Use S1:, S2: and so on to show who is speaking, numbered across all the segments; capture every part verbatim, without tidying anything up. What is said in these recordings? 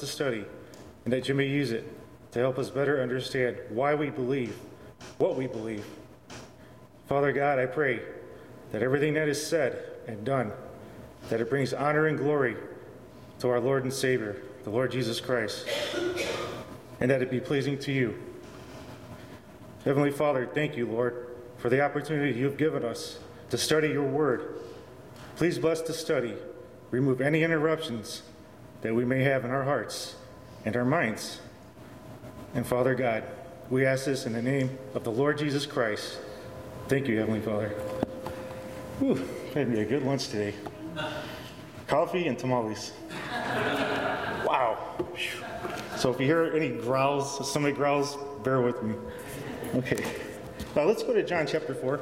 S1: to study, and that you may use it to help us better understand why we believe, what we believe. Father God, I pray that everything that is said and done, that it brings honor and glory to our Lord and Savior, the Lord Jesus Christ, and that it be pleasing to you. Heavenly Father, thank you, Lord, for the opportunity you have given us to study your word. Please bless the study. Remove any interruptions that we may have in our hearts and our minds. And Father God, we ask this in the name of the Lord Jesus Christ. Thank you, Heavenly Father. Whew, had me a good lunch today. Coffee and tamales. Wow. So if you hear any growls, somebody growls, bear with me. Okay. Now let's go to John chapter four.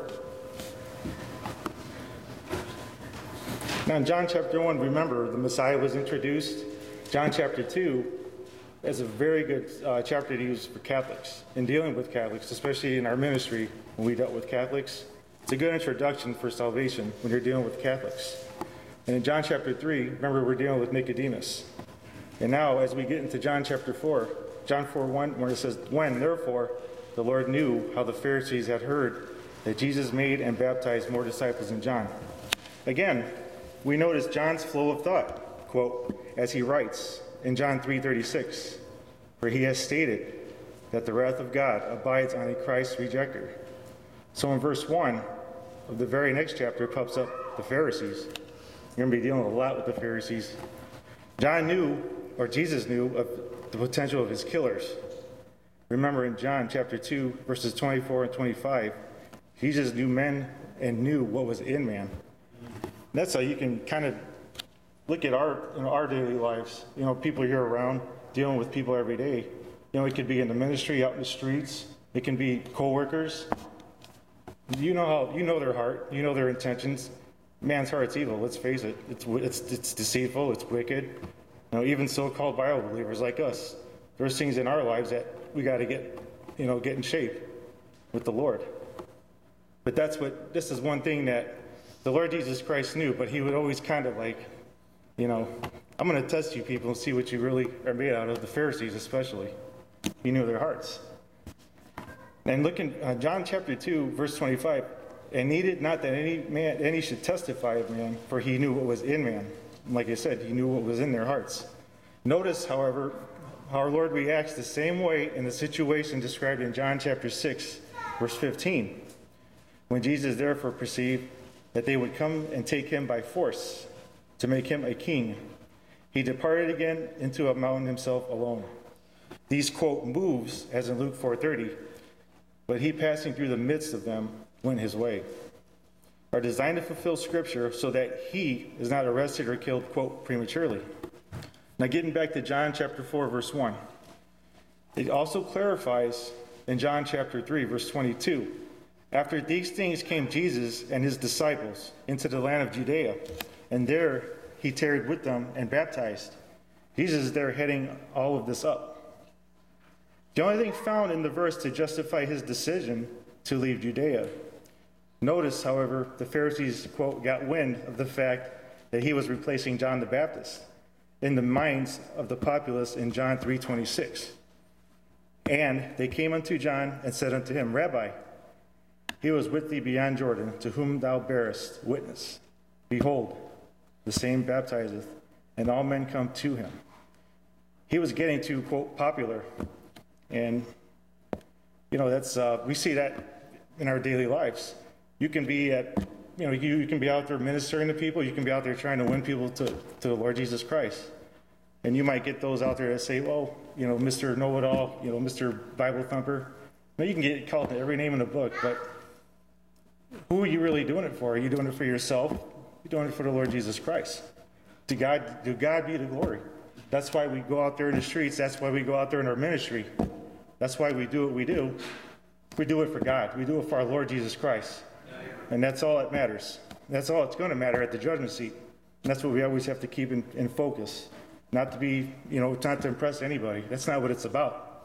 S1: Now in John chapter one, remember, the Messiah was introduced. John chapter two is a very good uh, chapter to use for Catholics, in dealing with Catholics, especially in our ministry when we dealt with Catholics. It's a good introduction for salvation when you're dealing with Catholics. And in John chapter three, remember, we're dealing with Nicodemus. And now as we get into John chapter four, John four one, where it says, when, therefore, the Lord knew how the Pharisees had heard that Jesus made and baptized more disciples than John. Again, we notice John's flow of thought, quote, as he writes in John three thirty-six, where he has stated that the wrath of God abides on a Christ rejecter. So in verse one of the very next chapter pops up the Pharisees. You're going to be dealing a lot with the Pharisees. John knew, or Jesus knew, of the potential of his killers. Remember in John chapter two, verses twenty-four and twenty-five, Jesus knew men and knew what was in man. And that's how you can kind of look at our, you know, our daily lives. You know, people here around, dealing with people every day. You know, it could be in the ministry, out in the streets. It can be co-workers. You know how, you know their heart. You know their intentions. Man's heart's evil, let's face it. It's, it's, it's deceitful, it's wicked. You know, even so-called Bible believers like us, there's things in our lives that we got to get, you know, get in shape with the Lord. But that's what, this is one thing that the Lord Jesus Christ knew, but he would always kind of like, you know, I'm going to test you people and see what you really are made out of, the Pharisees especially. He knew their hearts. And look in uh, John chapter two, verse twenty-five, and needed not that any man, any should testify of man, for he knew what was in man. Like I said, he knew what was in their hearts. Notice, however, how our Lord reacts the same way in the situation described in John chapter six, verse fifteen. When Jesus therefore perceived that they would come and take him by force to make him a king, he departed again into a mountain himself alone. These, quote, moves, as in Luke four thirty, but he passing through the midst of them went his way, are designed to fulfill Scripture so that he is not arrested or killed, quote, prematurely. Now getting back to John chapter four, verse one, it also clarifies in John chapter three, verse twenty-two, after these things came Jesus and his disciples into the land of Judea, and there he tarried with them and baptized. Jesus is there heading all of this up. The only thing found in the verse to justify his decision to leave Judea. Notice, however, the Pharisees, quote, got wind of the fact that he was replacing John the Baptist in the minds of the populace in John three twenty-six. And they came unto John and said unto him, Rabbi, he was with thee beyond Jordan, to whom thou bearest witness. Behold, the same baptizeth, and all men come to him. He was getting too, quote, popular. And, you know, that's uh, we see that in our daily lives. You can be at, you know, you, you can be out there ministering to people. You can be out there trying to win people to, to the Lord Jesus Christ. And you might get those out there that say, well, you know, Mister Know-It-All, you know, Mister Bible Thumper. Now, you can get called every name in the book, but who are you really doing it for? Are you doing it for yourself? You're doing it for the Lord Jesus Christ. To God, to God be the glory. That's why we go out there in the streets. That's why we go out there in our ministry. That's why we do what we do. We do it for God. We do it for our Lord Jesus Christ. And that's all that matters. That's all it's going to matter at the judgment seat. And that's what we always have to keep in, in focus. Not to be, you know, not to impress anybody. That's not what it's about.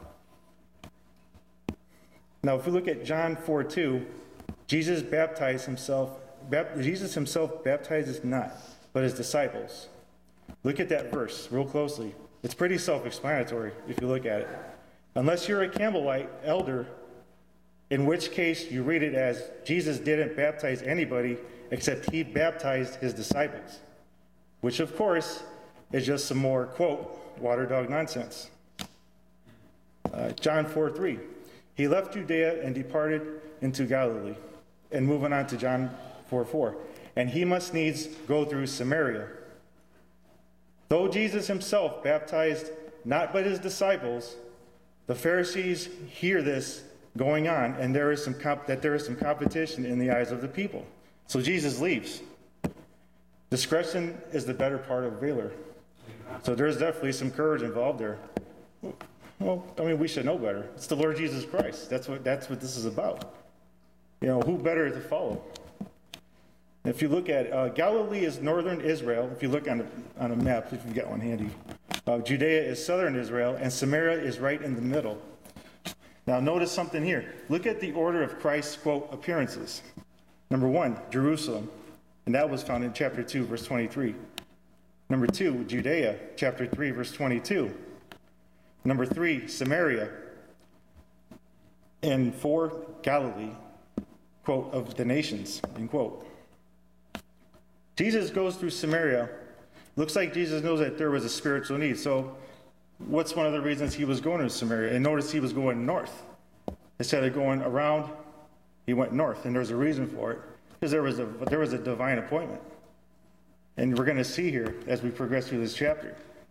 S1: Now, if we look at John four two, Jesus baptized himself. Bap, Jesus himself baptizes not, but his disciples. Look at that verse real closely. It's pretty self-explanatory if you look at it. Unless you're a Campbellite elder, in which case you read it as Jesus didn't baptize anybody except he baptized his disciples, which of course is just some more, quote, water dog nonsense. Uh, John four three, he left Judea and departed into Galilee. And moving on to John four four, and he must needs go through Samaria. Though Jesus himself baptized not but his disciples, the Pharisees hear this going on, and there is some comp- that there is some competition in the eyes of the people. So Jesus leaves. Discretion is the better part of valor. So there's definitely some courage involved there. Well, I mean, we should know better. It's the Lord Jesus Christ. That's what that's what this is about. You know, who better to follow? If you look at uh, Galilee is northern Israel. If you look on a, on a map, if you've got one handy, uh, Judea is southern Israel, and Samaria is right in the middle. Now, notice something here. Look at the order of Christ's, quote, appearances. Number one, Jerusalem, and that was found in chapter two, verse twenty-three. Number two, Judea, chapter three, verse twenty-two. Number three, Samaria. And four, Galilee, quote, of the nations, end quote. Jesus goes through Samaria. Looks like Jesus knows that there was a spiritual need. So what's one of the reasons he was going to Samaria? And notice he was going north. Instead of going around, he went north. And there's a reason for it. Because there was a, there was a divine appointment. And we're going to see here as we progress through this chapter.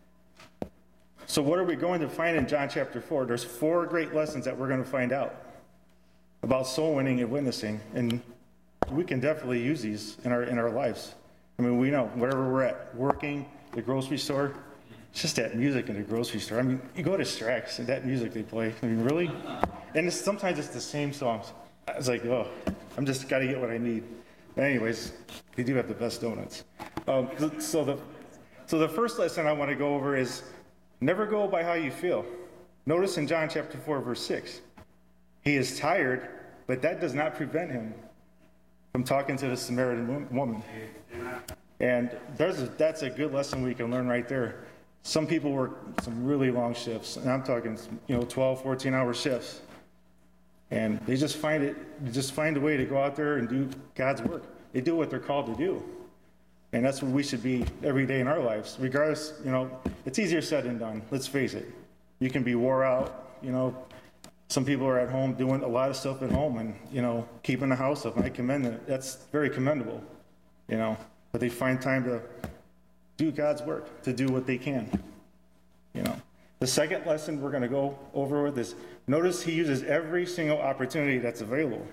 S1: So what are we going to find in John chapter four? There's four great lessons that we're going to find out about soul winning and witnessing. And we can definitely use these in our in our lives. I mean, we know wherever we're at, working, the grocery store, it's just that music in the grocery store. I mean, you go to Strax and that music they play. I mean, really? And it's, sometimes it's the same songs. I was like, oh, I'm just got to get what I need. But anyways, they do have the best donuts. Um, so the so the first lesson I want to go over is never go by how you feel. Notice in John chapter four, verse six, he is tired, but that does not prevent him from talking to the Samaritan woman. And there's a, that's a good lesson we can learn right there. Some people work some really long shifts, and I'm talking, you know, twelve, fourteen hour shifts. And they just find it, they just find a way to go out there and do God's work. They do what they're called to do. And that's what we should be every day in our lives. Regardless, you know, it's easier said than done. Let's face it. You can be wore out, you know. Some people are at home doing a lot of stuff at home and, you know, keeping the house up. And I commend it. That's very commendable, you know. But they find time to do God's work, to do what they can, you know. The second lesson we're going to go over with is, notice he uses every single opportunity that's available.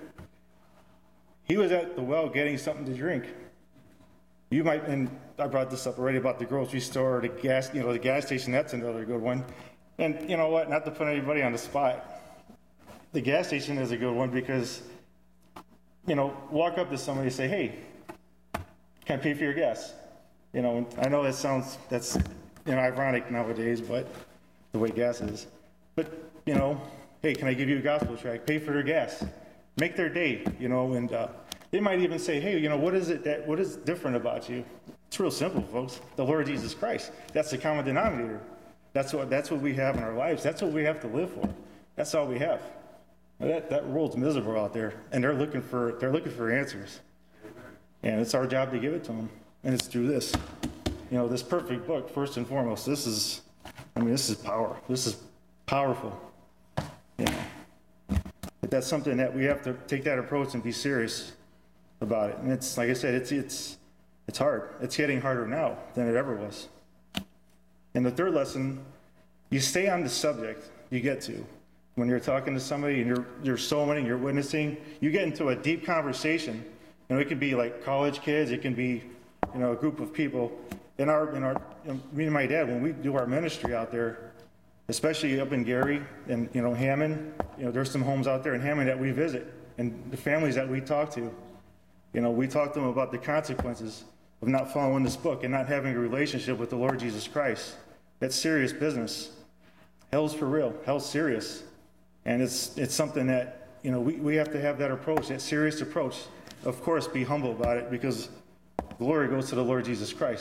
S1: He was at the well getting something to drink. You might, and I brought this up already about the grocery store, the gas, you know, the gas station, that's another good one. And you know what, not to put anybody on the spot, the gas station is a good one because, you know, walk up to somebody and say, hey, can I pay for your gas? You know, I know that sounds, that's, you know, ironic nowadays, but the way gas is. But, you know, hey, can I give you a gospel tract? Pay for their gas. Make their day, you know, and uh, they might even say, hey, you know, what is it that, what is different about you? It's real simple, folks. The Lord Jesus Christ. That's the common denominator. That's what, that's what we have in our lives. That's what we have to live for. That's all we have. That, that world's miserable out there, and they're looking for, they're looking for answers. And it's our job to give it to them. And it's through this. You know, this perfect book, first and foremost, this is, I mean, this is power. This is powerful. You know. But that's something that we have to take that approach and be serious about it. And it's, like I said, it's, it's, it's hard. It's getting harder now than it ever was. And the third lesson, you stay on the subject you get to. When you're talking to somebody and you're, you're soul winning, you're witnessing, you get into a deep conversation. You know, it could be like college kids, it can be, you know, a group of people. In our, in our, you know, me and my dad, when we do our ministry out there, especially up in Gary and, you know, Hammond, you know, there's some homes out there in Hammond that we visit, and the families that we talk to, you know, we talk to them about the consequences of not following this book and not having a relationship with the Lord Jesus Christ. That's serious business. Hell's for real. Hell's serious. And it's it's something that, you know, we, we have to have that approach, that serious approach. Of course, be humble about it, because glory goes to the Lord Jesus Christ.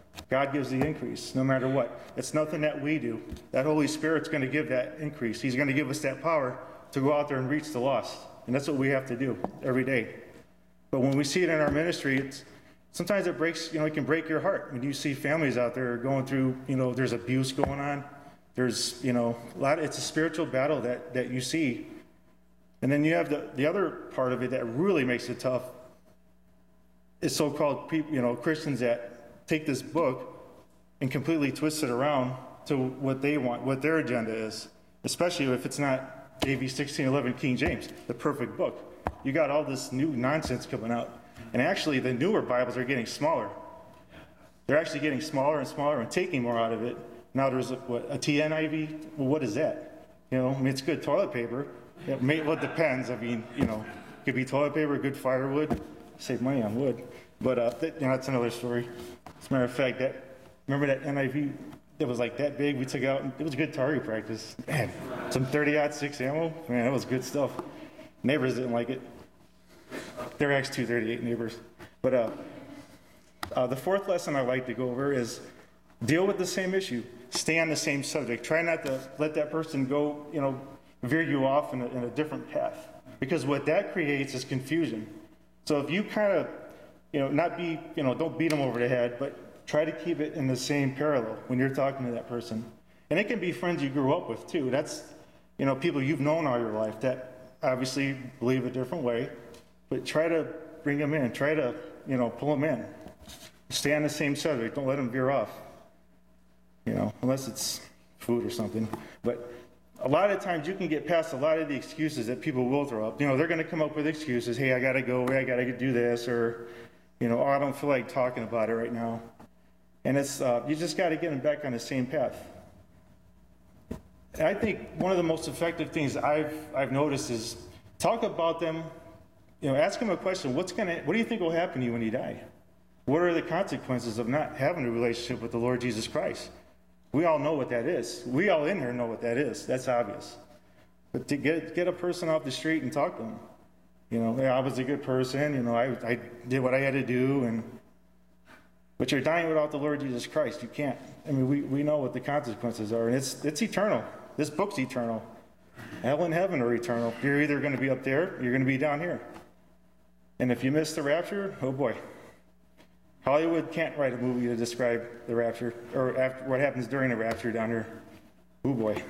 S1: God gives the increase no matter what. It's nothing that we do. That Holy Spirit's going to give that increase. He's going to give us that power to go out there and reach the lost. And that's what we have to do every day. But when we see it in our ministry, it's, sometimes it breaks, you know, it can break your heart when you see families out there going through, you know, there's abuse going on. There's, you know, a lot, it's a spiritual battle that, that you see. And then you have the, the other part of it that really makes it tough is so-called people, you know, Christians that take this book and completely twist it around to what they want, what their agenda is, especially if it's not A V sixteen eleven King James, the perfect book. You got all this new nonsense coming out. And actually, the newer Bibles are getting smaller. They're actually getting smaller and smaller and taking more out of it. Now there's a, what, a T N I V? Well, what is that? You know, I mean, it's good toilet paper. It may, well, it depends. I mean, you know, it could be toilet paper, good firewood. Save money on wood. But uh, that, you know, that's another story. As a matter of fact, that remember that N I V that was like that big we took out? It was good target practice. Man, some thirty aught six ammo. Man, that was good stuff. Neighbors didn't like it. They're X two thirty-eight neighbors. But uh, uh, the fourth lesson I like to go over is deal with the same issue. Stay on the same subject. Try not to let that person go, you know, veer you off in a, in a different path. Because what that creates is confusion. So if you kind of, you know, not be, you know, don't beat them over the head, but try to keep it in the same parallel when you're talking to that person. And it can be friends you grew up with too. That's, you know, people you've known all your life that obviously believe a different way. But try to bring them in. Try to, you know, pull them in. Stay on the same subject. Don't let them veer off. You know, unless it's food or something. But a lot of times you can get past a lot of the excuses that people will throw up. You know, they're going to come up with excuses. Hey, I got to go. Hey, I got to do this. Or, you know, oh, I don't feel like talking about it right now. And it's, uh, you just got to get them back on the same path. And I think one of the most effective things I've, I've noticed is talk about them. You know, ask them a question. What's gonna? What do you think will happen to you when you die? What are the consequences of not having a relationship with the Lord Jesus Christ? We all know what that is. We all in here know what that is. That's obvious. But to get get a person off the street and talk to them, you know, hey, I was a good person. You know, I I did what I had to do, and but you're dying without the Lord Jesus Christ. You can't. I mean, we we know what the consequences are, and it's it's eternal. This book's eternal. Hell and heaven are eternal. You're either going to be up there, or you're going to be down here. And if you miss the rapture, oh boy. Hollywood can't write a movie to describe the rapture, or after what happens during the rapture down here. Oh boy.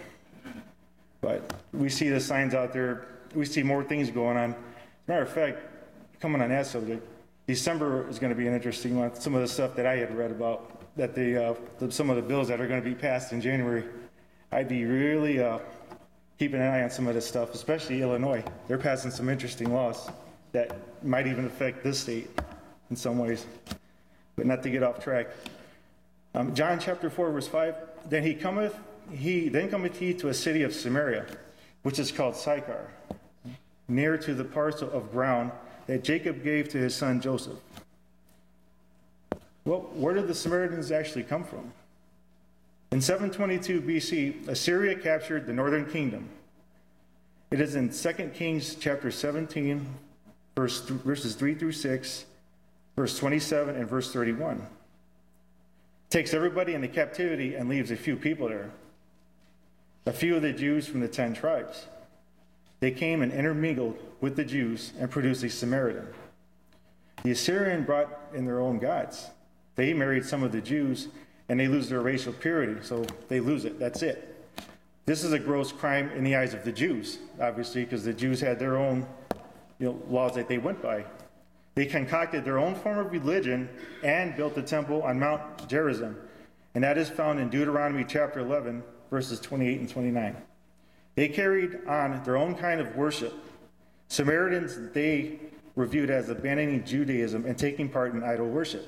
S1: But we see the signs out there. We see more things going on. As a matter of fact, coming on that subject, December is going to be an interesting month. Some of the stuff that I had read about, that the, uh, the some of the bills that are going to be passed in January, I'd be really uh, keeping an eye on some of this stuff, especially Illinois. They're passing some interesting laws that might even affect this state in some ways. But not to get off track. Um, John chapter four, verse five, then he cometh, he then cometh he to a city of Samaria, which is called Sychar, near to the parcel of ground that Jacob gave to his son Joseph. Well, where did the Samaritans actually come from? In seven twenty-two B C, Assyria captured the northern kingdom. It is in Second Kings chapter seventeen, verse th- verses three through six, verse twenty-seven, and verse thirty-one. Takes everybody into captivity and leaves a few people there. A few of the Jews from the ten tribes. They came and intermingled with the Jews and produced a Samaritan. The Assyrian brought in their own gods. They married some of the Jews, and they lose their racial purity, so they lose it. That's it. This is a gross crime in the eyes of the Jews, obviously, because the Jews had their own, you know, laws that they went by. They concocted their own form of religion and built the temple on Mount Gerizim, and that is found in Deuteronomy chapter eleven, verses twenty-eight and twenty-nine. They carried on their own kind of worship. Samaritans, they were viewed as abandoning Judaism and taking part in idol worship.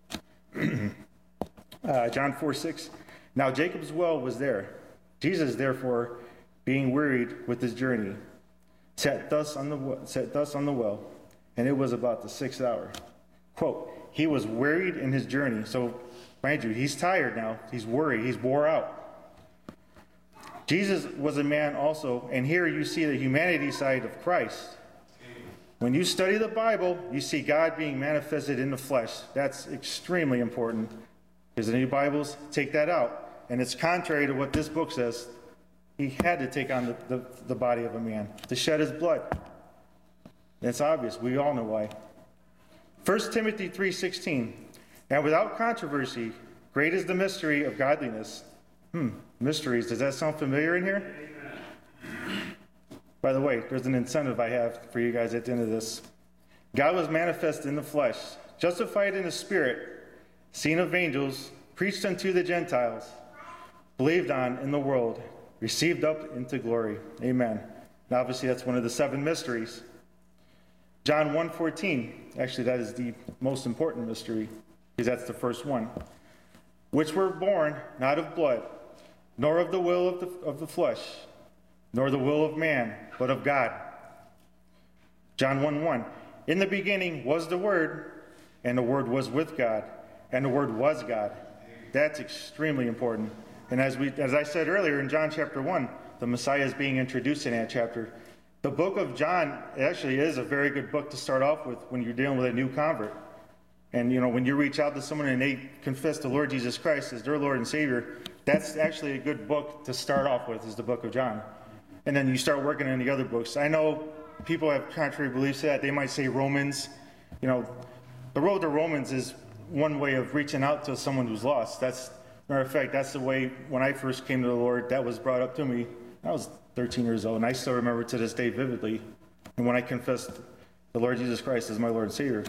S1: uh, John four six, now Jacob's well was there. Jesus, therefore, being wearied with his journey, sat thus on the sat thus on the well, and it was about the sixth hour. Quote, he was wearied in his journey. So, mind you, he's tired now. He's worried. He's wore out. Jesus was a man also, and here you see the humanity side of Christ. When you study the Bible, you see God being manifested in the flesh. That's extremely important. There's any Bibles? Take that out. And it's contrary to what this book says. He had to take on the, the, the body of a man, to shed his blood. It's obvious. We all know why. First Timothy three sixteen. And without controversy, great is the mystery of godliness. Hmm, mysteries. Does that sound familiar in here? Amen. By the way, there's an incentive I have for you guys at the end of this. God was manifest in the flesh, justified in the spirit, seen of angels, preached unto the Gentiles, believed on in the world, received up into glory. Amen. Now, obviously, that's one of the seven mysteries. John one fourteen. Actually, that is the most important mystery, because that's the first one. Which were born not of blood, nor of the will of the, of the flesh, nor the will of man, but of God. John one one. In the beginning was the Word, and the Word was with God, and the Word was God. That's extremely important. And as we, as I said earlier in John chapter one, the Messiah is being introduced in that chapter. The book of John actually is a very good book to start off with when you're dealing with a new convert. And, you know, when you reach out to someone and they confess the Lord Jesus Christ as their Lord and Savior, that's actually a good book to start off with, is the book of John. And then you start working on the other books. I know people have contrary beliefs to that. They might say Romans. You know, the road to Romans is one way of reaching out to someone who's lost. That's, matter of fact, that's the way when I first came to the Lord, that was brought up to me. I was thirteen years old, and I still remember to this day vividly. And when I confessed the Lord Jesus Christ as my Lord and Savior.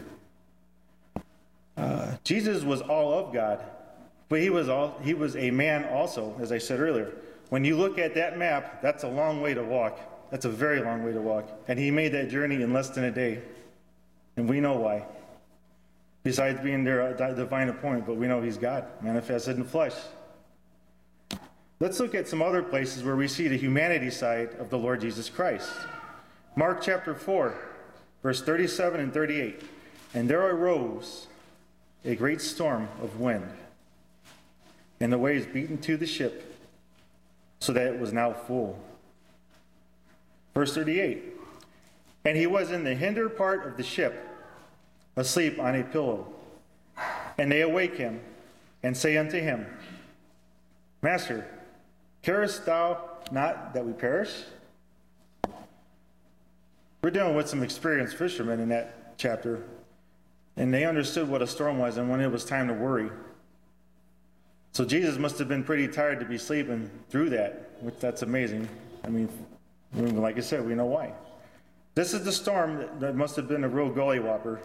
S1: Uh, Jesus was all of God, but he was all he was a man also, as I said earlier. When you look at that map, that's a long way to walk. That's a very long way to walk. And he made that journey in less than a day. And we know why. Besides being their divine appointment, but we know he's God, manifested in the flesh. Let's look at some other places where we see the humanity side of the Lord Jesus Christ. Mark chapter four, verse thirty-seven and thirty-eight. And there arose a great storm of wind, and the waves beat into the ship, so that it was now full. Verse thirty-eight. And he was in the hinder part of the ship, asleep on a pillow. And they awake him, and say unto him, Master, carest thou not that we perish? We're dealing with some experienced fishermen in that chapter, and they understood what a storm was and when it was time to worry. So Jesus must have been pretty tired to be sleeping through that, which that's amazing. I mean, like I said, we know why. This is the storm that, that must have been a real gully whopper.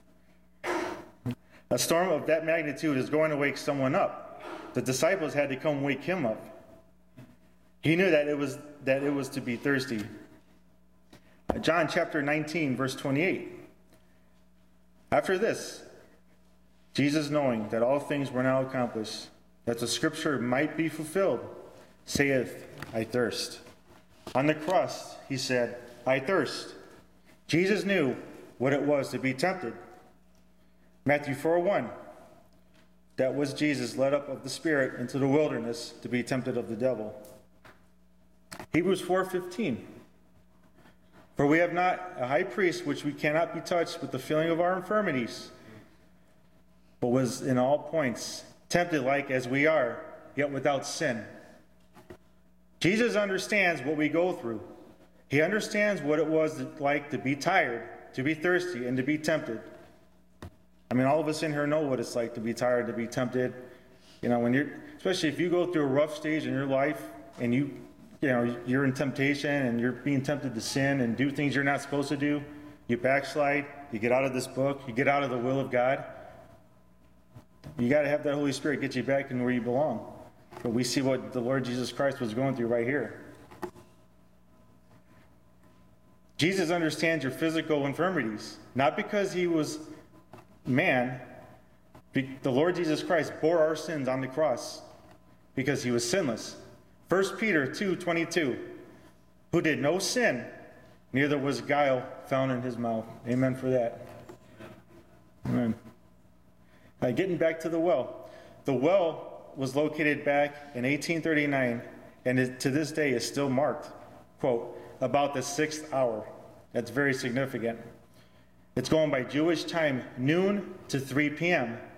S1: A storm of that magnitude is going to wake someone up. The disciples had to come wake him up. He knew that it was that it was to be thirsty. John chapter nineteen, verse twenty-eight. After this, Jesus, knowing that all things were now accomplished, that the scripture might be fulfilled, saith, I thirst. On the cross, he said, I thirst. Jesus knew what it was to be tempted. Matthew four one. That was Jesus led up of the Spirit into the wilderness to be tempted of the devil. Hebrews four fifteen. For we have not a high priest which we cannot be touched with the feeling of our infirmities, but was in all points tempted like as we are, yet without sin. Jesus understands what we go through. He understands what it was like to be tired, to be thirsty, and to be tempted. I mean, all of us in here know what it's like to be tired, to be tempted. You know, when you're, especially if you go through a rough stage in your life and you, you know, you're in temptation and you're being tempted to sin and do things you're not supposed to do, you backslide, you get out of this book, you get out of the will of God. You got to have that Holy Spirit get you back in where you belong. But we see what the Lord Jesus Christ was going through right here. Jesus understands your physical infirmities, not because he was man. The Lord Jesus Christ bore our sins on the cross because he was sinless. First Peter two twenty-two, who did no sin, neither was guile found in his mouth. Amen for that. Amen. Now, getting back to the well. The well was located back in eighteen thirty-nine, and it, to this day is still marked, quote, about the sixth hour. That's very significant. It's going by Jewish time, noon to three p.m.,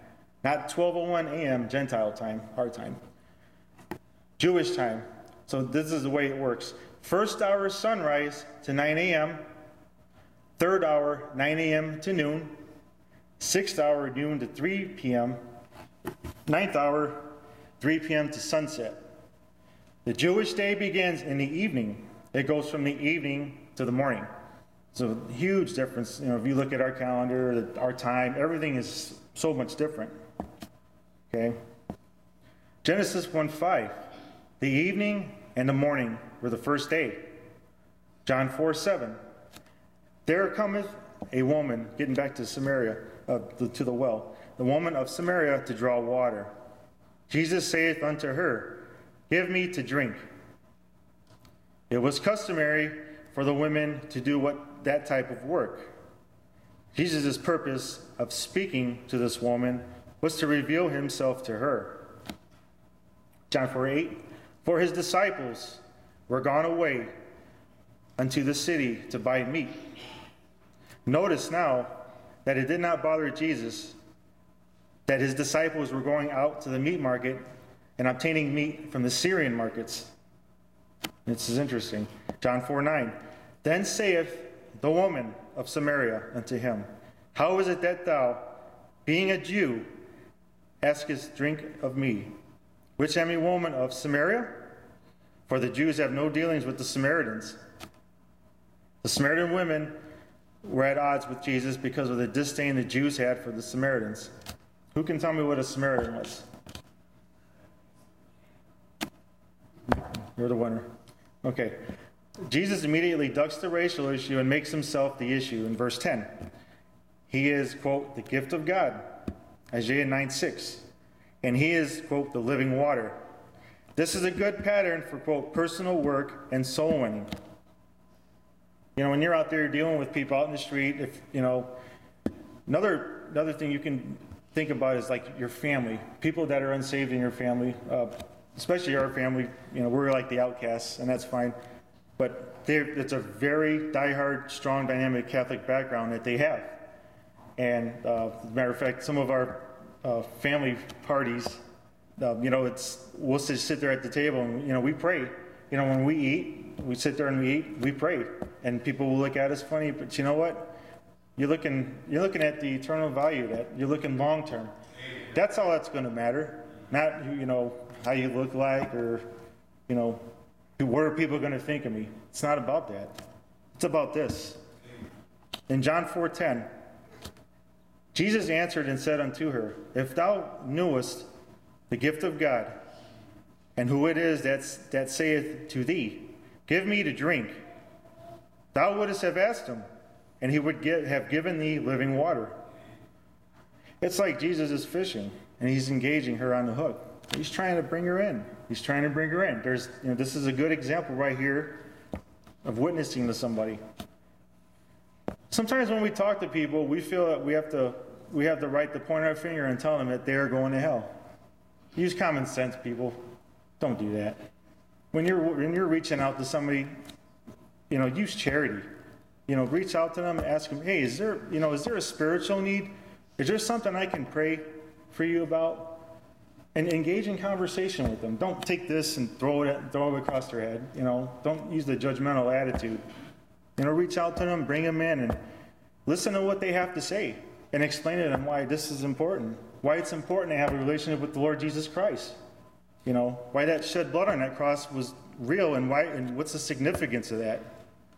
S1: Not twelve oh one a m Gentile time, our time. Jewish time. So this is the way it works. First hour sunrise to nine a m Third hour, nine a m to noon. Sixth hour, noon to three p m Ninth hour, three p m to sunset. The Jewish day begins in the evening. It goes from the evening to the morning. So huge difference. You know, if you look at our calendar, our time, everything is so much different. Okay. Genesis one five. The evening and the morning were the first day. John four seven. There cometh a woman, getting back to Samaria, uh, to the well, the woman of Samaria to draw water. Jesus saith unto her, Give me to drink. It was customary for the women to do what that type of work. Jesus' purpose of speaking to this woman was to reveal himself to her. John four eight. For his disciples were gone away unto the city to buy meat. Notice now that it did not bother Jesus that his disciples were going out to the meat market and obtaining meat from the Syrian markets. This is interesting. John four nine. Then saith the woman of Samaria unto him, How is it that thou, being a Jew, askest drink of me, which am a woman of Samaria? For the Jews have no dealings with the Samaritans. The Samaritan women were at odds with Jesus because of the disdain the Jews had for the Samaritans. Who can tell me what a Samaritan was? You're the winner. Okay. Jesus immediately ducks the racial issue and makes himself the issue in verse ten. He is, quote, the gift of God, Isaiah nine six. And he is, quote, the living water. This is a good pattern for, quote, personal work and soul winning. You know, when you're out there dealing with people out in the street, if, you know, another, another thing you can think about is like your family, people that are unsaved in your family, uh, especially our family, you know, we're like the outcasts, and that's fine. But it's a very diehard, strong, dynamic Catholic background that they have. And uh, as a matter of fact, some of our uh, family parties, uh, you know, it's we'll just sit there at the table and, you know, we pray. You know, when we eat, we sit there and we eat, we pray. And people will look at us funny, but you know what? You're looking, you're looking at the eternal value, that you're looking long term. That's all that's going to matter. Not, you know, how you look like or, you know, what are people going to think of me? It's not about that. It's about this. In John four ten, Jesus answered and said unto her, If thou knewest the gift of God, and who it is that's, that saith to thee, Give me to drink, thou wouldst have asked him, and he would get, have given thee living water. It's like Jesus is fishing, and he's engaging her on the hook. He's trying to bring her in. He's trying to bring her in. There's, you know, this is a good example right here of witnessing to somebody. Sometimes when we talk to people, we feel that we have to, we have the right to point our finger and tell them that they are going to hell. Use common sense, people. Don't do that. When you're when you're reaching out to somebody, you know, use charity. You know, reach out to them and ask them, hey, is there, you know, is there a spiritual need? Is there something I can pray for you about? And engage in conversation with them. Don't take this and throw it throw it across their head. You know, don't use the judgmental attitude. You know, reach out to them, bring them in, and listen to what they have to say, and explain to them why this is important, why it's important to have a relationship with the Lord Jesus Christ. You know, why that shed blood on that cross was real, and why, and what's the significance of that.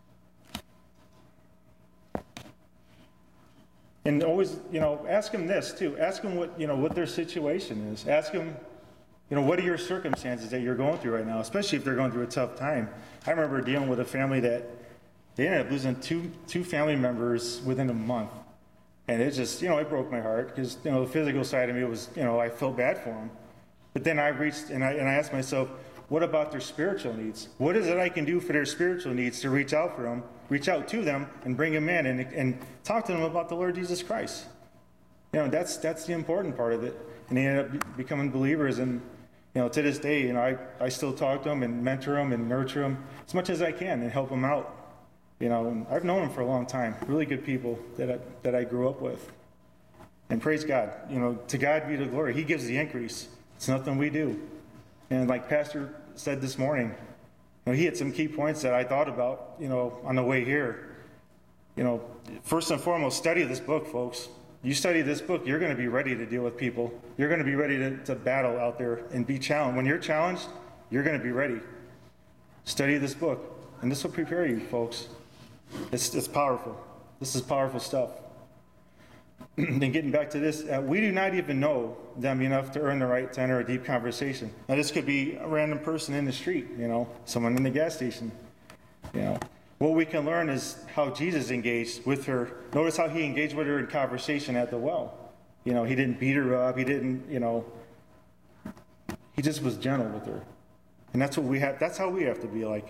S1: And always, you know, ask them this too. Ask them what, you know, what their situation is. Ask them, you know, what are your circumstances that you're going through right now, especially if they're going through a tough time. I remember dealing with a family that they ended up losing two two family members within a month. And it just, you know, it broke my heart because, you know, the physical side of me was, you know, I felt bad for them. But then I reached and I, and I asked myself, what about their spiritual needs? What is it I can do for their spiritual needs to reach out for them, reach out to them and bring them in and, and talk to them about the Lord Jesus Christ? You know, that's that's the important part of it. And they ended up becoming believers. And, you know, to this day, you know, I, I still talk to them and mentor them and nurture them as much as I can and help them out. You know, and I've known them for a long time. Really good people that I, that I grew up with. And praise God. You know, to God be the glory. He gives the increase. It's nothing we do. And like Pastor said this morning, you know, he had some key points that I thought about, you know, on the way here. You know, first and foremost, study this book, folks. You study this book, you're going to be ready to deal with people. You're going to be ready to, to battle out there and be challenged. When you're challenged, you're going to be ready. Study this book, and this will prepare you, folks. It's, it's powerful. This is powerful stuff. And getting back to this, uh, we do not even know them enough to earn the right to enter a deep conversation. Now, this could be a random person in the street, you know, someone in the gas station, you know. What we can learn is how Jesus engaged with her. Notice how he engaged with her in conversation at the well. You know, he didn't beat her up. He didn't, you know, he just was gentle with her. And that's what we have, that's how we have to be like.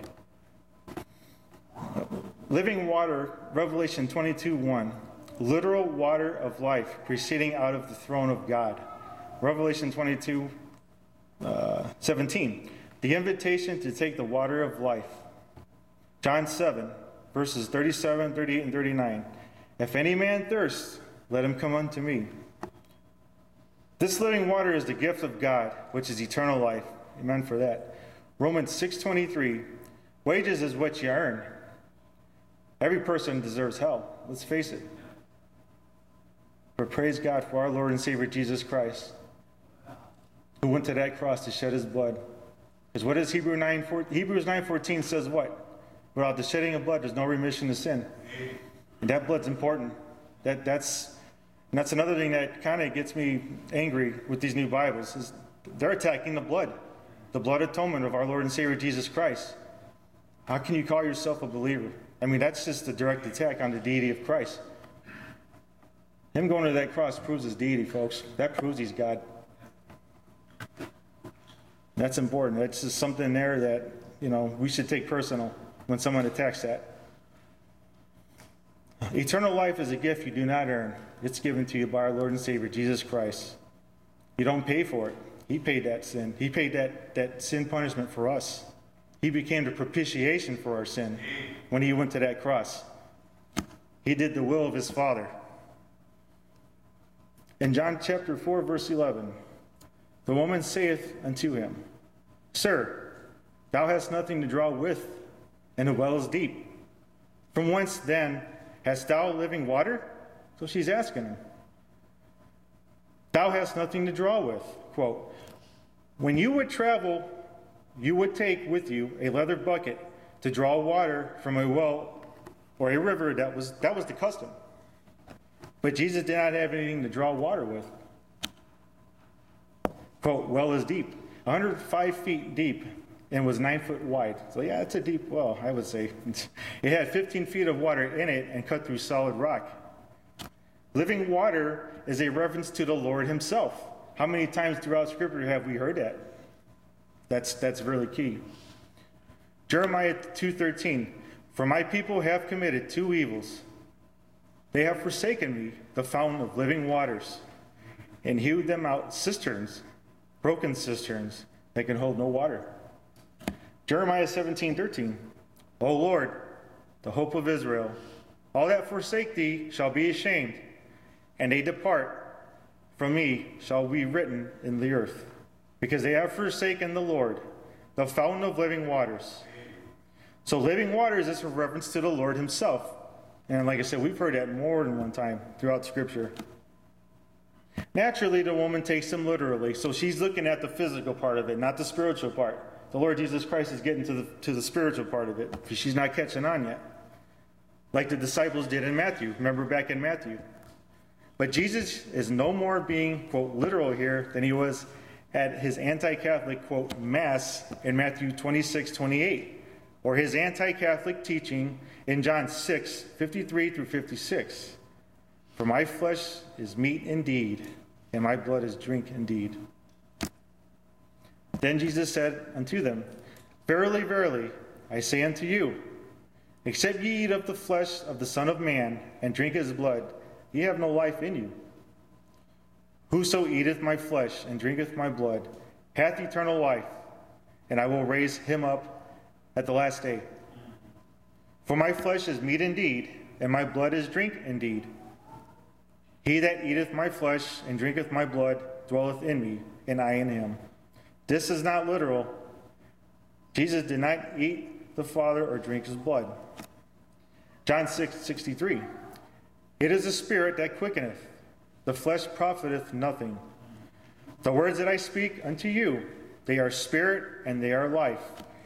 S1: Living water, Revelation twenty-two one. Literal water of life proceeding out of the throne of God. Revelation twenty-two seventeen. The invitation to take the water of life. John seven, verses thirty-seven, thirty-eight, and thirty-nine. If any man thirst, let him come unto me. This living water is the gift of God, which is eternal life. Amen for that. Romans six twenty-three. Wages is what you earn. Every person deserves hell. Let's face it. But praise God for our Lord and Savior Jesus Christ, who went to that cross to shed his blood. Because what does Hebrews nine fourteen says what? Without the shedding of blood, there's no remission of sin. And that blood's important. That, that's, and that's another thing that kind of gets me angry with these new Bibles, is they're attacking the blood. The blood atonement of our Lord and Savior Jesus Christ. How can you call yourself a believer? I mean, that's just a direct attack on the deity of Christ. Him going to that cross proves his deity, folks. That proves he's God. That's important. That's just something there that, you know, we should take personal when someone attacks that. Eternal life is a gift you do not earn. It's given to you by our Lord and Savior, Jesus Christ. You don't pay for it. He paid that sin. He paid that, that sin punishment for us. He became the propitiation for our sin when he went to that cross. He did the will of his Father. In John chapter four, verse eleven, the woman saith unto him, Sir, thou hast nothing to draw with, and the well is deep. From whence then hast thou living water? So she's asking him. Thou hast nothing to draw with. Quote, when you would travel, you would take with you a leather bucket to draw water from a well or a river. That was, that was the custom. But Jesus did not have anything to draw water with. Quote, well is deep. one hundred five feet deep and was nine foot wide. So yeah, it's a deep well, I would say. It had fifteen feet of water in it and cut through solid rock. Living water is a reference to the Lord himself. How many times throughout Scripture have we heard that? That's, that's really key. Jeremiah two thirteen. For my people have committed two evils. They have forsaken me, the fountain of living waters, and hewed them out cisterns, broken cisterns that can hold no water. Jeremiah seventeen thirteen. O Lord, the hope of Israel, all that forsake thee shall be ashamed, and they depart from me shall be written in the earth, because they have forsaken the Lord, the fountain of living waters. So living waters is a reference to the Lord himself. And like I said, we've heard that more than one time throughout Scripture. Naturally, the woman takes him literally. So she's looking at the physical part of it, not the spiritual part. The Lord Jesus Christ is getting to the, to the spiritual part of it, because she's not catching on yet. Like the disciples did in Matthew. Remember back in Matthew. But Jesus is no more being, quote, literal here than he was at his anti-Catholic, quote, mass in Matthew twenty-six twenty-eight, or his anti-Catholic teaching in John six fifty-three through fifty-six. For my flesh is meat indeed, and my blood is drink indeed. Then Jesus said unto them, Verily, verily, I say unto you, except ye eat of the flesh of the Son of Man, and drink his blood, ye have no life in you. Whoso eateth my flesh and drinketh my blood hath eternal life, and I will raise him up at the last day. For my flesh is meat indeed, and my blood is drink indeed. He that eateth my flesh and drinketh my blood dwelleth in me, and I in him. This is not literal. Jesus did not eat the Father or drink his blood. John six sixty-three. It is the Spirit that quickeneth, the flesh profiteth nothing. The words that I speak unto you, they are spirit and they are life.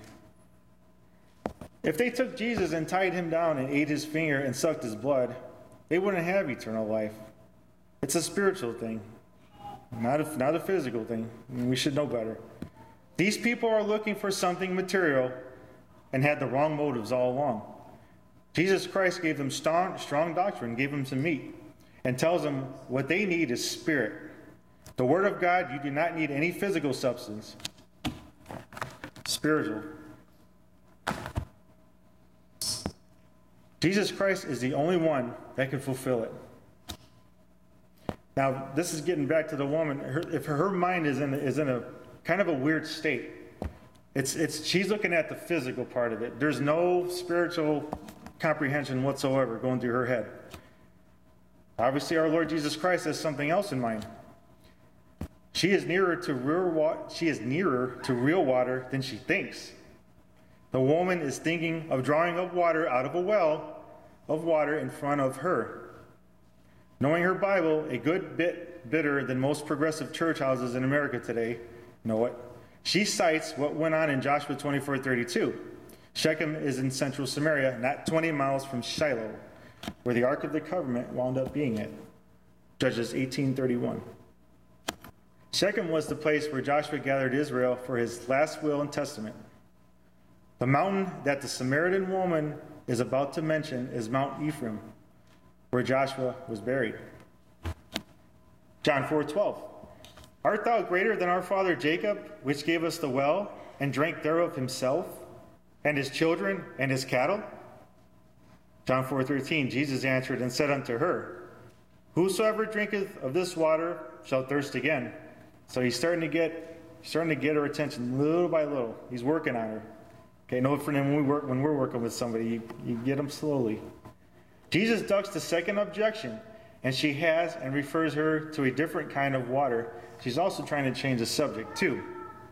S1: If they took Jesus and tied him down and ate his finger and sucked his blood, they wouldn't have eternal life. It's a spiritual thing, not a, not a physical thing. We should know better. These people are looking for something material and had the wrong motives all along. Jesus Christ gave them strong, strong doctrine, gave them some meat, and tells them what they need is spirit. The Word of God, you do not need any physical substance. Spiritual. Jesus Christ is the only one that can fulfill it. Now, this is getting back to the woman. Her, if her mind is in is in a kind of a weird state, it's it's she's looking at the physical part of it. There's no spiritual comprehension whatsoever going through her head. Obviously, our Lord Jesus Christ has something else in mind. She is nearer to real water. She is nearer to real water than she thinks. The woman is thinking of drawing up water out of a well of water in front of her. Knowing her Bible a good bit better than most progressive church houses in America today know it, she cites what went on in Joshua twenty-four thirty-two. Shechem is in central Samaria, not twenty miles from Shiloh, where the Ark of the Covenant wound up being at. Judges eighteen thirty-one. Shechem was the place where Joshua gathered Israel for his last will and testament. The mountain that the Samaritan woman is about to mention is Mount Ephraim, where Joshua was buried. John four twelve. Art thou greater than our father Jacob, which gave us the well, and drank thereof himself, and his children, and his cattle? John four thirteen. Jesus answered and said unto her, Whosoever drinketh of this water shall thirst again. So he's starting to get starting to get her attention little by little. He's working on her. Okay, no different than when we work when we're working with somebody. You, you get them slowly. Jesus ducks the second objection, and she has and refers her to a different kind of water. She's also trying to change the subject too.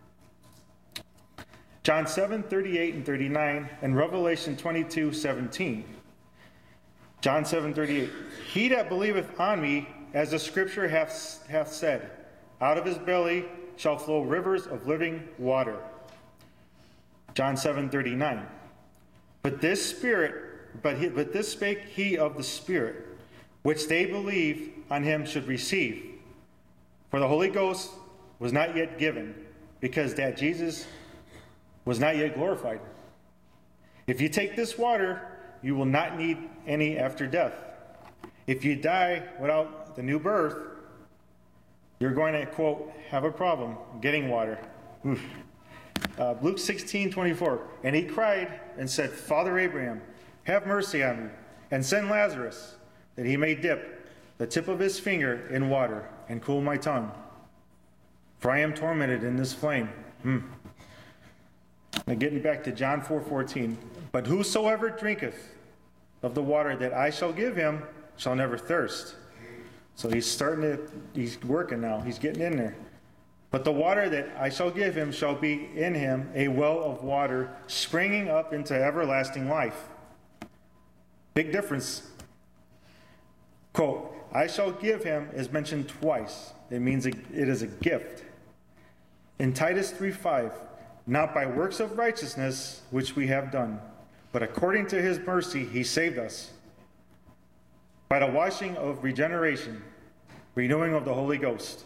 S1: John seven thirty-eight and thirty-nine, and Revelation twenty-two seventeen. John seven thirty-eight. He that believeth on me, as the Scripture hath, hath said, out of his belly shall flow rivers of living water. John seven thirty-nine. But this Spirit, but, he, but this spake he of the Spirit, which they believe on him should receive. For the Holy Ghost was not yet given, because that Jesus was not yet glorified. If you take this water, you will not need any after death. If you die without the new birth, you're going to, quote, have a problem getting water. Oof. Uh, Luke sixteen twenty-four. And he cried and said, Father Abraham, have mercy on me, and send Lazarus, that he may dip the tip of his finger in water and cool my tongue. For I am tormented in this flame. Hmm. Now getting back to John four fourteen. But whosoever drinketh of the water that I shall give him shall never thirst. So he's starting to, he's working now. He's getting in there. But the water that I shall give him shall be in him a well of water springing up into everlasting life. Big difference. Quote, I shall give him is mentioned twice. It means it is a gift. In Titus three five, not by works of righteousness which we have done, but according to his mercy he saved us, by the washing of regeneration, renewing of the Holy Ghost.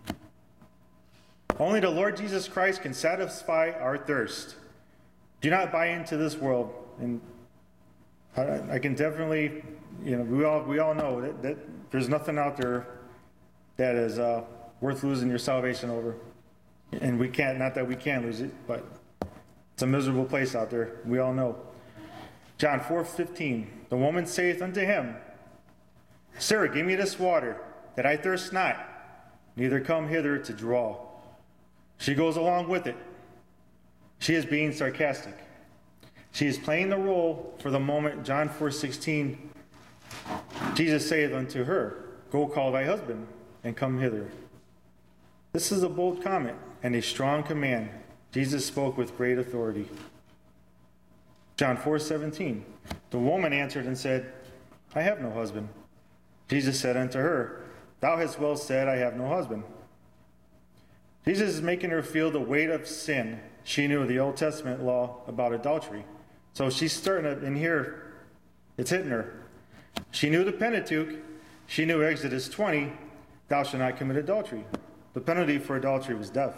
S1: Only the Lord Jesus Christ can satisfy our thirst. Do not buy into this world. And I, I can definitely, you know, we all we all know that, that there's nothing out there that is uh, worth losing your salvation over. And we can't, not that we can lose it, but it's a miserable place out there. We all know. John four fifteen. The woman saith unto him, Sir, give me this water, that I thirst not, neither come hither to draw. She goes along with it. She is being sarcastic. She is playing the role for the moment. John four sixteen, Jesus saith unto her, go call thy husband, and come hither. This is a bold comment and a strong command. Jesus spoke with great authority. John four seventeen. The woman answered and said, I have no husband. Jesus said unto her, Thou hast well said, I have no husband. Jesus is making her feel the weight of sin. She knew the Old Testament law about adultery. So she's starting to, in here, it's hitting her. She knew the Pentateuch. She knew Exodus twenty, thou shalt not commit adultery. The penalty for adultery was death.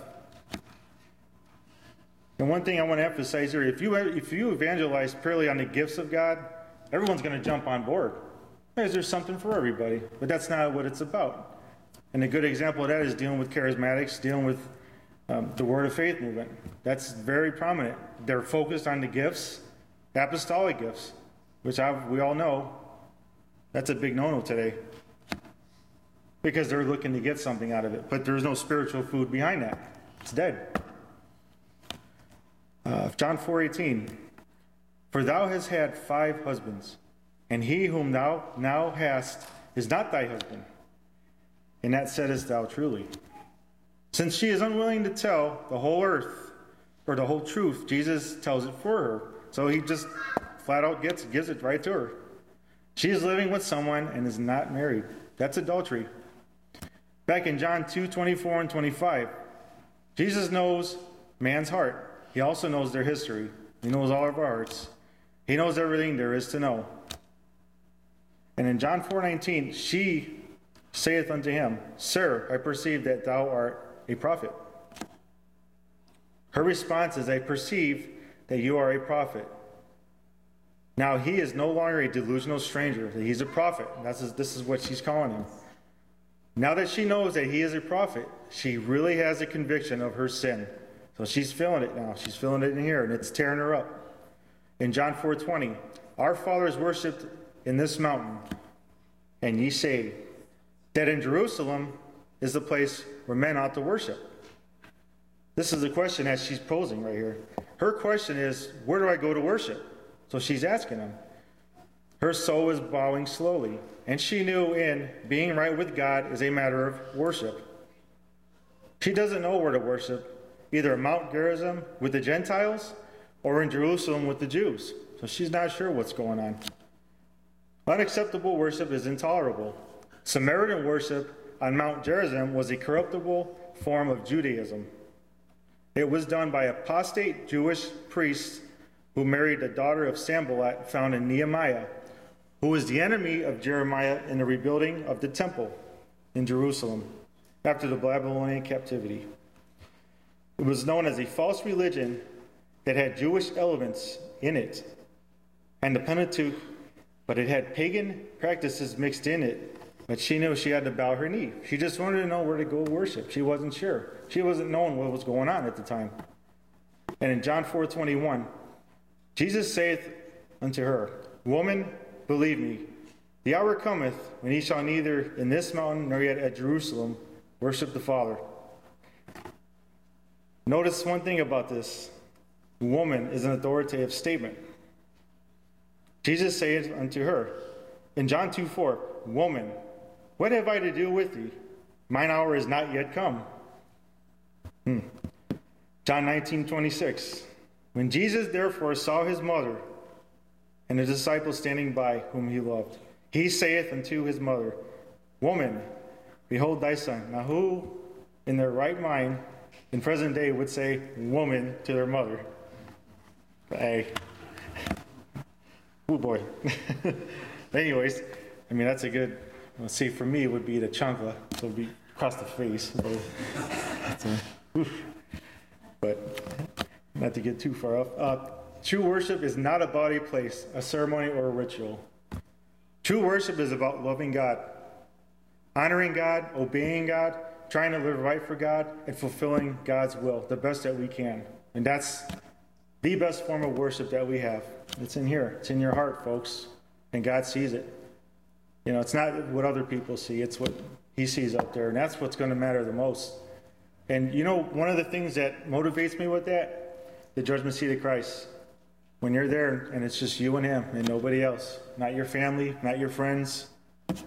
S1: And one thing I want to emphasize here, if you, if you evangelize purely on the gifts of God, everyone's going to jump on board. Because there's something for everybody. But that's not what it's about. And a good example of that is dealing with charismatics, dealing with um, the Word of Faith movement. That's very prominent. They're focused on the gifts, apostolic gifts, which I've, we all know, that's a big no-no today. Because they're looking to get something out of it. But there's no spiritual food behind that. It's dead. Uh, John four eighteen. For thou hast had five husbands, and he whom thou now hast is not thy husband. And that saidest thou truly. Since she is unwilling to tell the whole earth, or the whole truth, Jesus tells it for her. So he just flat out gets, gives it right to her. She is living with someone and is not married. That's adultery. Back in John two twenty-four and twenty-five, Jesus knows man's heart. He also knows their history. He knows all of our hearts. He knows everything there is to know. And in John four nineteen, she saith unto him, Sir, I perceive that thou art a prophet. Her response is, I perceive that you are a prophet. Now he is no longer a delusional stranger. He's a prophet. That's, this is what she's calling him. Now that she knows that he is a prophet, she really has a conviction of her sin. So she's feeling it now. She's feeling it in here, and it's tearing her up. In John four twenty, our fathers worshipped in this mountain, and ye say that in Jerusalem is the place where men ought to worship. This is the question that she's posing right here. Her question is, where do I go to worship? So she's asking him. Her soul is bowing slowly, and she knew in being right with God is a matter of worship. She doesn't know where to worship, either at Mount Gerizim with the Gentiles or in Jerusalem with the Jews. So she's not sure what's going on. Unacceptable worship is intolerable. Samaritan worship on Mount Gerizim was a corruptible form of Judaism. It was done by apostate Jewish priests who married the daughter of Sanballat, found in Nehemiah, who was the enemy of Jeremiah in the rebuilding of the temple in Jerusalem after the Babylonian captivity. It was known as a false religion that had Jewish elements in it, and the Pentateuch, but it had pagan practices mixed in it. But she knew she had to bow her knee. She just wanted to know where to go worship. She wasn't sure. She wasn't knowing what was going on at the time. And in John four twenty-one, Jesus saith unto her, Woman, believe me, the hour cometh when ye shall neither in this mountain nor yet at Jerusalem worship the Father. Notice one thing about this. Woman is an authoritative statement. Jesus saith unto her, in John two four, Woman, what have I to do with thee? Mine hour is not yet come. Hmm. John nineteen twenty-six, when Jesus therefore saw his mother and the disciples standing by whom he loved, he saith unto his mother, Woman, behold thy son. Now who in their right mind in present day would say woman to their mother? Hey. Oh boy. Anyways, I mean, that's a good, let's see, for me, it would be the chancla. So it would be across the face. So, a, but not to get too far off. Uh, true worship is not a body place, a ceremony, or a ritual. True worship is about loving God, honoring God, obeying God, trying to live right for God, and fulfilling God's will the best that we can. And that's the best form of worship that we have. It's in here. It's in your heart, folks. And God sees it. You know, it's not what other people see. It's what he sees up there. And that's what's going to matter the most. And, you know, one of the things that motivates me with that, the judgment seat of Christ. When you're there and it's just you and him and nobody else. Not your family, not your friends. You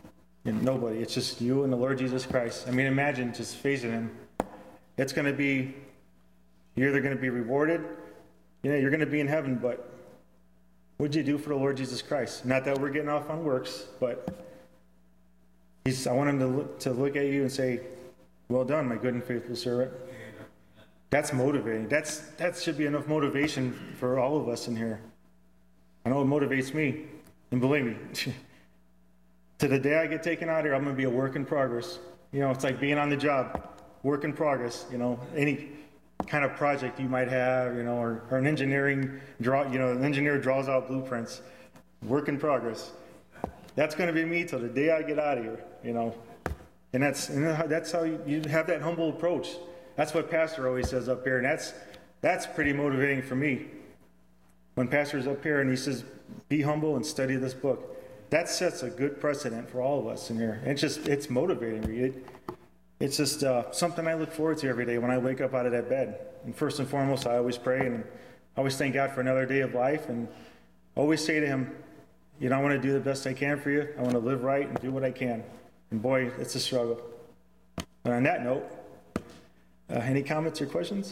S1: And nobody. It's just you and the Lord Jesus Christ. I mean, imagine just facing him. It's going to be, you're either going to be rewarded, you know, you're going to be in heaven, but what'd you do for the Lord Jesus Christ? Not that we're getting off on works, but he's, I want him to look, to look at you and say, well done, my good and faithful servant. That's motivating. That's That should be enough motivation for all of us in here. I know it motivates me. And believe me, to the day I get taken out of here, I'm going to be a work in progress. You know, it's like being on the job, work in progress. You know, any kind of project you might have, you know, or, or an engineering draw, you know, an engineer draws out blueprints, work in progress. That's going to be me till the day I get out of here, you know. And that's and that's how you, you have that humble approach. That's what Pastor always says up here, and that's that's pretty motivating for me. When Pastor's up here and he says, be humble and study this book, that sets a good precedent for all of us in here. It's just, it's motivating me. It, it's just uh, something I look forward to every day when I wake up out of that bed. And first and foremost, I always pray and always thank God for another day of life, and always say to him, you know, I want to do the best I can for you. I want to live right and do what I can. And boy, it's a struggle. And on that note, uh, any comments or questions?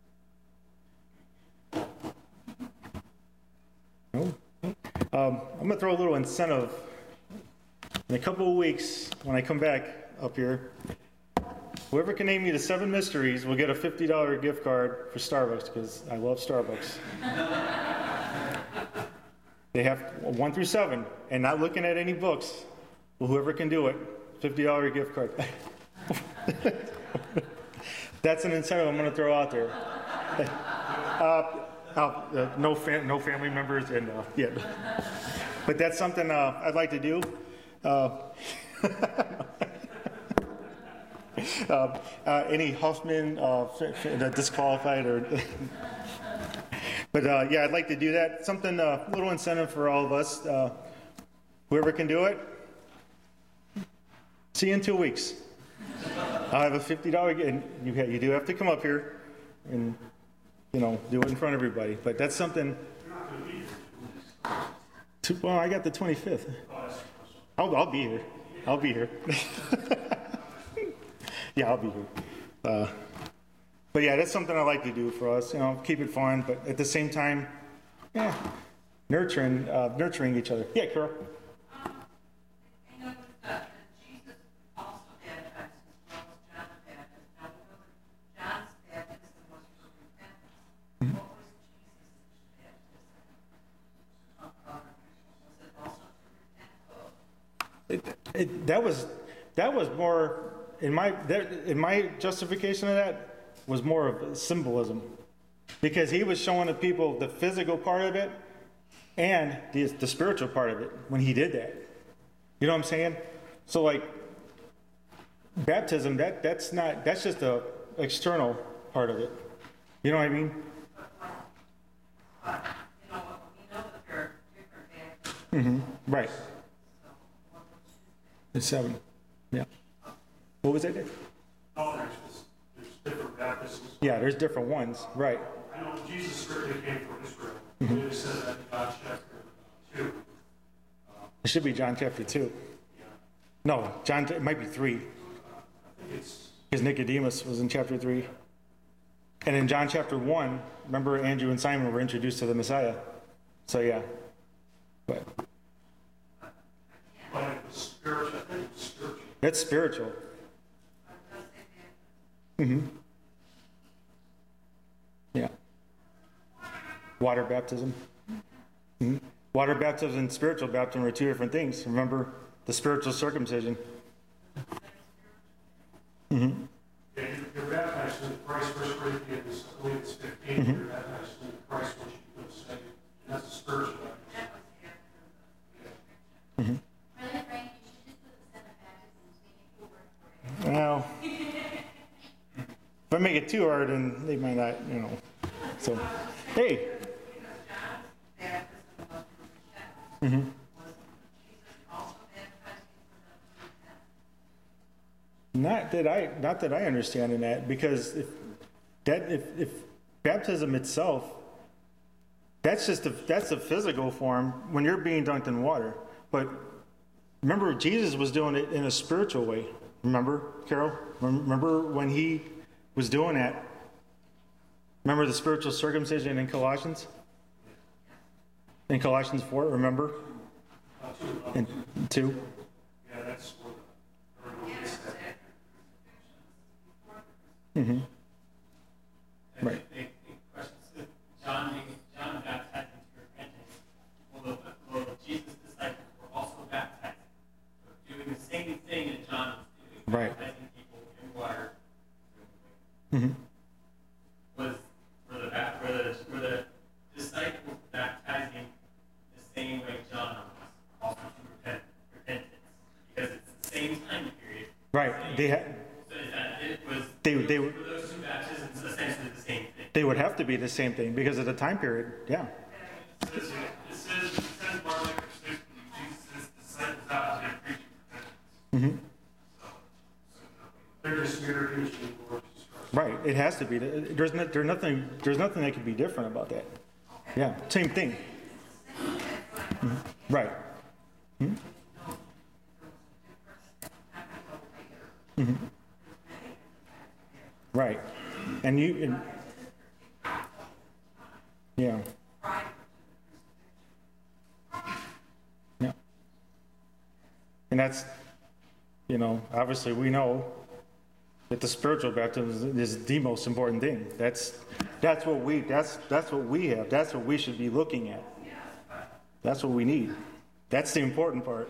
S1: No? Um, I'm going to throw a little incentive. In a couple of weeks, when I come back up here, whoever can name me the seven mysteries will get a fifty dollar gift card for Starbucks, because I love Starbucks. They have one through seven, and not looking at any books. Well, whoever can do it, fifty dollar gift card. That's an incentive I'm going to throw out there. Uh, uh, uh, no, fam- no family members, and uh, yeah. But that's something uh, I'd like to do. Uh, uh, uh, any Huffman uh, f- f- disqualified or. But uh, yeah, I'd like to do that. Something, a uh, little incentive for all of us. Uh, whoever can do it, see you in two weeks. I'll have a fifty dollar, and you, you do have to come up here and, you know, do it in front of everybody. But that's something. To, well, I got the twenty-fifth. I'll, I'll be here. I'll be here. Yeah, I'll be here. Uh, But yeah, that's something I like to do for us, you know, keep it fun, but at the same time, yeah, nurturing, uh, nurturing each other. Yeah, Carol.
S2: Um, I noticed that Jesus also baptized as well as John the Baptist. Now, remember, John's baptism was for repentance. Mm-hmm. What was Jesus' baptism? Was it also for repentance?
S1: It, it, that was that was more in my that, in my justification of that. Was more of symbolism, because he was showing the people the physical part of it and the, the spiritual part of it when he did that. You know what I'm saying? So like baptism, that that's not that's just the external part of it. You know what I mean?
S2: But, you know, we know that there are different baptisms.
S1: Mm-hmm. Right.
S2: So, what was his
S1: It's seven. Yeah. What was that? Dave?
S3: Oh, there's, there's different baptisms.
S1: Yeah, there's different ones. Right.
S3: I know Jesus strictly came from Israel. Mm-hmm. It says that in John chapter two.
S1: It should be John chapter two.
S3: Yeah.
S1: No, John. It might be three.
S3: I think it's.
S1: Because Nicodemus was in chapter three. And in John chapter one, remember Andrew and Simon were introduced to the Messiah. So yeah. But
S3: But it was spiritual. I think it was spiritual.
S1: it's spiritual. Mm-hmm. Yeah. Water baptism. Mm-hmm. Water baptism and spiritual baptism are two different things. Remember the spiritual circumcision. Mm-hmm.
S3: Yeah, you're baptized in Christ, First Corinthians, I believe it's fifteen. Mm-hmm. You're baptized in Christ once you become saved. And that's a spiritual baptism.
S1: Mm-hmm.
S4: Brother Frank, you should just put the seven baptisms, make it work for you.
S1: Well, if I make it too hard, then they might not, you know. So, hey. Mm-hmm. Not that I, not that I understand in that, because if that, if, if baptism itself, that's just a, that's a physical form when you're being dunked in water. But remember, Jesus was doing it in a spiritual way. Remember, Carol? Remember when he was doing that? Remember the spiritual circumcision in Colossians? In Colossians four, remember?
S3: Uh, two, uh,
S1: In two?
S3: yeah, that's what, uh,
S2: Yes,
S3: that.
S1: Mm-hmm.
S5: And
S1: Right.
S5: the, the question, John, John baptized into repentance. Well, the, well, Jesus' disciples were also baptized, doing the same thing that John was doing,
S1: Right.
S5: baptizing people in water.
S1: Mm-hmm.
S5: Was were the bap- were the were the disciples baptizing the same way John was, also to repent, repentance, because it's the same time period.
S1: Right.
S5: Same-
S1: They had.
S5: So is that it was
S1: They- they
S5: were
S1: were-
S5: those two baptisms essentially the same thing.
S1: They would have to be the same thing because of the time period. Yeah.
S3: It says, it says, it says Mark chapter six, Jesus sends disciples out to preach repentance.
S1: Mm-hmm.
S3: So, they're just mirroring the Lord Jesus Christ.
S1: Right. It has to be. There's no, there's nothing. There's nothing that could be different about that. Yeah. Same thing. Mhm. Right. Mhm. Mhm. Right. And you. And, yeah. Yeah. And that's, you know, obviously we know that the spiritual baptism is, is the most important thing. That's that's what we that's that's what we have. That's what we should be looking at. That's what we need. That's the important part.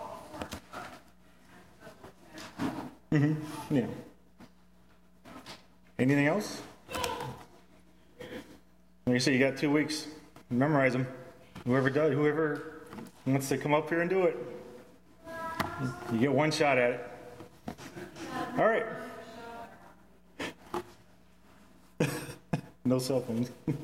S1: Mm-hmm. Yeah. Anything else? Like I said, you got two weeks. Memorize them. Whoever does, whoever wants to come up here and do it, you get one shot at it. All right. No cell phones.
S6: You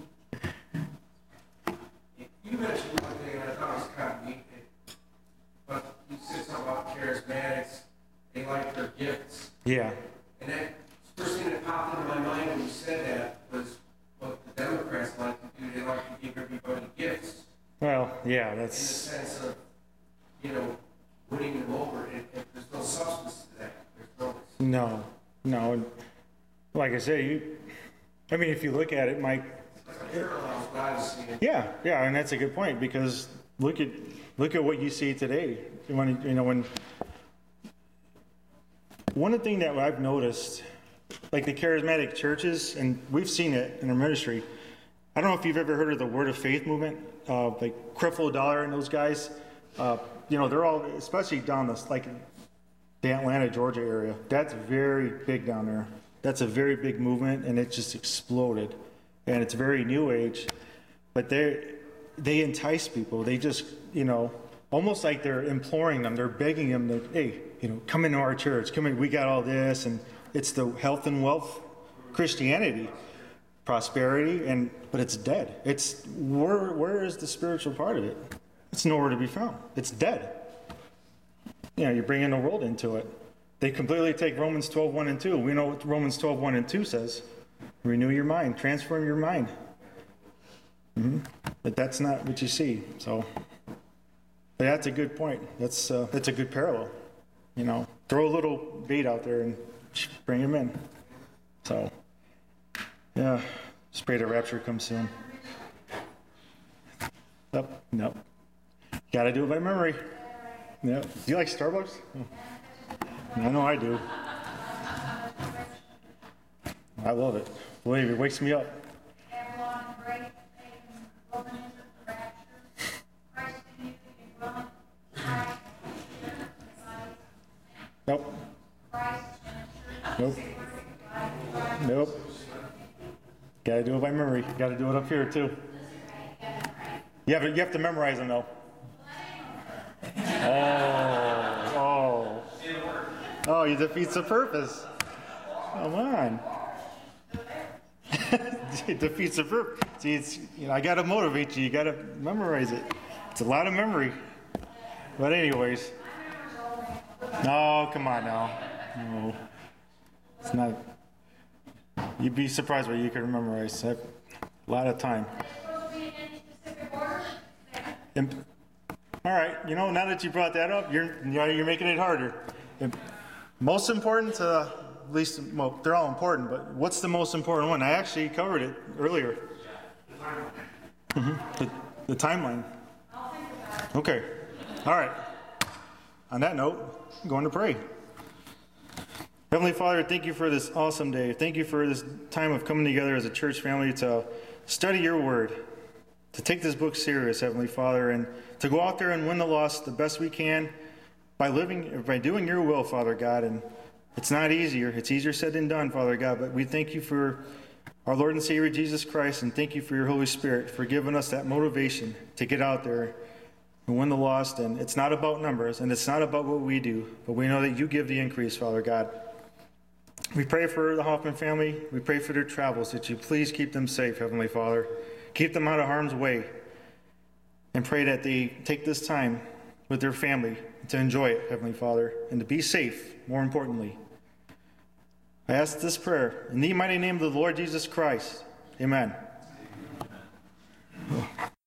S6: mentioned one thing, and I thought it was kind of neat, but you said something about charismatics, they like their gifts.
S1: Yeah.
S6: And that first thing that popped into my mind when you said that was what the Democrats like to do. They like to give everybody gifts
S1: Well, yeah,
S6: in the
S1: that's
S6: sense of, you know, winning them over. And, and there's no substance to that. There's no.
S1: no, no. And like I say, you. I mean, if you look at it, Mike.
S6: Parallels what I was seeing.
S1: Yeah, yeah, and that's a good point because look at look at what you see today. When you know when one of the things that I've noticed, like the charismatic churches, and we've seen it in our ministry. I don't know if you've ever heard of the Word of Faith movement, uh, like Creflo Dollar and those guys. Uh, you know, they're all, especially down this, like the Atlanta, Georgia area. That's very big down there. That's a very big movement, and it just exploded. And it's very new age, but they they entice people. They just, you know, almost like they're imploring them. They're begging them to, hey, you know, come into our church. Come in. We got all this, and it's the health and wealth Christianity, prosperity, and but it's dead. It's where where is the spiritual part of it? It's nowhere to be found. It's dead. You know, you're bringing the world into it. They completely take Romans twelve, one and two. We know what Romans twelve, one and two says. Renew your mind, transform your mind. Mm-hmm. But that's not what you see. So, but that's a good point. That's uh, that's a good parallel. You know, throw a little bait out there and bring him in. So, yeah, just pray the rapture comes soon. Nope, nope. Got to do it by memory. Yep. Do you like Starbucks? I know I do. I love it. Believe me, it wakes me up.
S4: Babylon the Great, Satan, wilderness of the rapture, Christ in you, indwelling, Christ,
S1: Nope.
S4: Christ in the
S1: Nope.
S4: church,
S1: Nope. Gotta do it by memory. Gotta do it up here too. You have to, you have to memorize them though. Oh, oh. Oh, he defeats the purpose. Come on. It defeats the purpose. See, it's, you know, I gotta motivate you. You gotta memorize it. It's a lot of memory. But anyways. No, come on now. No. It's not. You'd be surprised what you can memorize. A lot of time.
S4: supposed to be in any specific order?
S1: And All right, you know, now that you brought that up, you're you know, you're making it harder. If, most important, uh, at least, well, they're all important, but what's the most important one? I actually covered it earlier. Mm-hmm. The, the timeline. Okay. All right. On that note, I'm going to pray. Heavenly Father, thank you for this awesome day. Thank you for this time of coming together as a church family to study your word, to take this book serious, Heavenly Father, and to go out there and win the lost the best we can by living, by doing your will, Father God. And it's not easier. It's easier said than done, Father God, but we thank you for our Lord and Savior Jesus Christ, and thank you for your Holy Spirit for giving us that motivation to get out there and win the lost. And it's not about numbers, and it's not about what we do, but we know that you give the increase, Father God. We pray for the Hoffman family. We pray for their travels, that you please keep them safe, Heavenly Father. Keep them out of harm's way, and pray that they take this time with their family to enjoy it, Heavenly Father, and to be safe, more importantly. I ask this prayer in the mighty name of the Lord Jesus Christ. Amen.